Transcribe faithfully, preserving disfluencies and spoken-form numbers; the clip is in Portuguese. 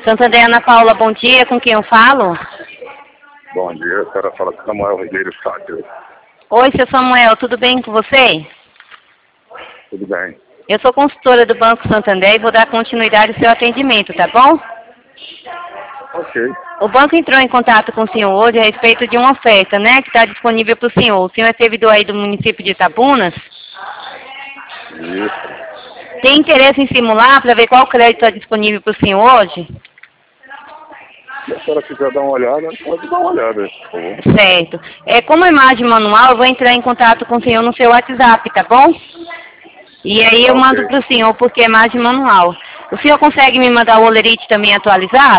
Santander, Ana Paula, bom dia. Com quem eu falo? Bom dia, a senhora fala com Samuel Ribeiro Sátiro. Oi, seu Samuel, tudo bem com você? Tudo bem. Eu sou consultora do Banco Santander e vou dar continuidade ao seu atendimento, tá bom? Ok. O banco entrou em contato com o senhor hoje a respeito de uma oferta, né, que está disponível para o senhor. O senhor é servidor aí do município de Itabunas? Isso. Tem interesse em simular para ver qual crédito está disponível para o senhor hoje? Se a senhora quiser dar uma olhada, pode dar uma olhada, por favor. Certo. É, como é imagem manual, eu vou entrar em contato com o senhor no seu WhatsApp, tá bom? E aí eu Ok. mando para o senhor porque é imagem manual. O senhor consegue me mandar o olerite também atualizado?